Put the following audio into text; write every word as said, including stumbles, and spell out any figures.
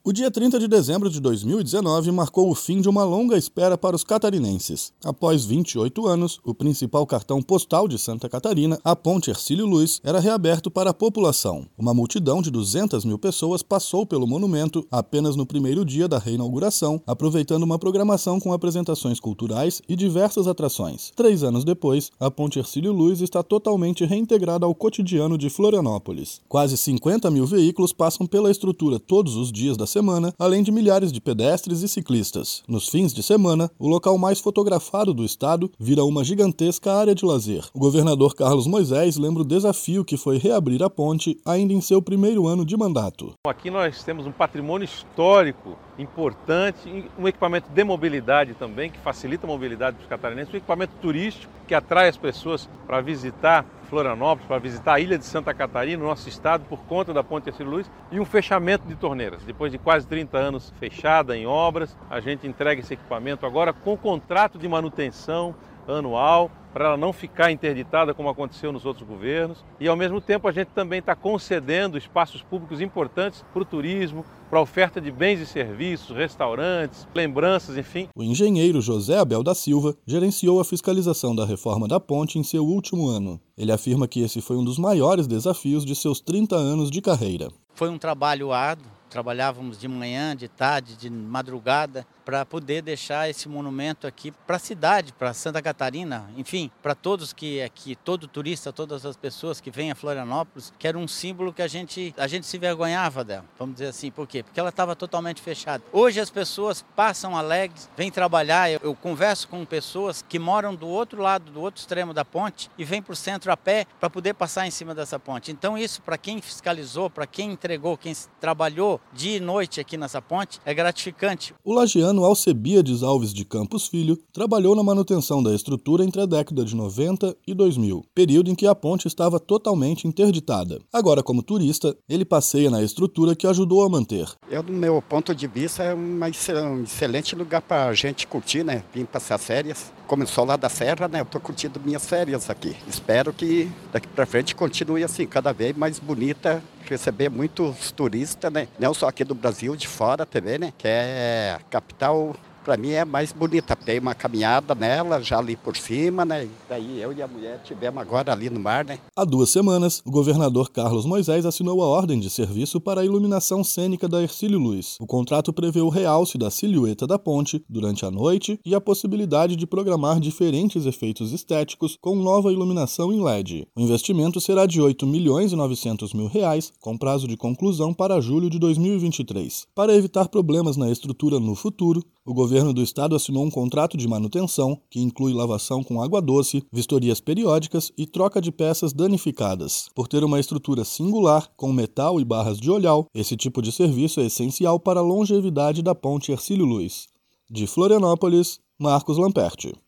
O dia trinta de dezembro de dois mil e dezenove marcou o fim de uma longa espera para os catarinenses. Após vinte e oito anos, o principal cartão postal de Santa Catarina, a Ponte Hercílio Luz, era reaberto para a população. Uma multidão de duzentas mil pessoas passou pelo monumento apenas no primeiro dia da reinauguração, aproveitando uma programação com apresentações culturais e diversas atrações. Três anos depois, a Ponte Hercílio Luz está totalmente reintegrada ao cotidiano de Florianópolis. Quase cinquenta mil veículos passam pela estrutura todos os dias da semana, além de milhares de pedestres e ciclistas. Nos fins de semana, o local mais fotografado do estado vira uma gigantesca área de lazer. O governador Carlos Moisés lembra o desafio que foi reabrir a ponte ainda em seu primeiro ano de mandato. Aqui nós temos um patrimônio histórico importante, um equipamento de mobilidade também, que facilita a mobilidade dos catarinenses, um equipamento turístico que atrai as pessoas para visitar Florianópolis, para visitar a ilha de Santa Catarina, nosso estado, por conta da Ponte Hercílio Luz, e um fechamento de torneiras. Depois de quase trinta anos fechada em obras, a gente entrega esse equipamento agora com contrato de manutenção anual, para ela não ficar interditada como aconteceu nos outros governos. E ao mesmo tempo a gente também está concedendo espaços públicos importantes para o turismo, para a oferta de bens e serviços, restaurantes, lembranças, enfim. O engenheiro José Abel da Silva gerenciou a fiscalização da reforma da ponte em seu último ano. Ele afirma que esse foi um dos maiores desafios de seus trinta anos de carreira. Foi um trabalho árduo, trabalhávamos de manhã, de tarde, de madrugada, para poder deixar esse monumento aqui para a cidade, para Santa Catarina, enfim, para todos que aqui, todo turista, todas as pessoas que vêm a Florianópolis, que era um símbolo que a gente, a gente se vergonhava dela, vamos dizer assim. Por quê? Porque ela estava totalmente fechada. Hoje as pessoas passam alegres, vêm trabalhar, eu, eu converso com pessoas que moram do outro lado, do outro extremo da ponte e vêm para o centro a pé para poder passar em cima dessa ponte. Então isso, para quem fiscalizou, para quem entregou, quem trabalhou dia e noite aqui nessa ponte, é gratificante. O lagiano Alcebiades Alves de Campos Filho trabalhou na manutenção da estrutura entre a década de noventa e dois mil, período em que a ponte estava totalmente interditada. Agora, como turista, ele passeia na estrutura que ajudou a manter. Eu, do meu ponto de vista, é uma, um excelente lugar para a gente curtir, né? Vim passar férias. Como eu sou lá da Serra, né? Eu estou curtindo minhas férias aqui. Espero que daqui para frente continue assim, cada vez mais bonita, receber muitos turistas, né? Não só aqui do Brasil, de fora também, né? Que é a capital, para mim, é mais bonita. Tem uma caminhada nela, já ali por cima, né? E daí eu e a mulher tivemos agora ali no mar, né? Há duas semanas, o governador Carlos Moisés assinou a ordem de serviço para a iluminação cênica da Hercílio Luz. O contrato prevê o realce da silhueta da ponte durante a noite e a possibilidade de programar diferentes efeitos estéticos com nova iluminação em L E D. O investimento será de oito milhões e novecentos mil reais, com prazo de conclusão para julho de dois mil e vinte e três. Para evitar problemas na estrutura no futuro, o governo do estado assinou um contrato de manutenção que inclui lavação com água doce, vistorias periódicas e troca de peças danificadas. Por ter uma estrutura singular, com metal e barras de olhau, esse tipo de serviço é essencial para a longevidade da Ponte Hercílio Luz. De Florianópolis, Marcos Lamperti.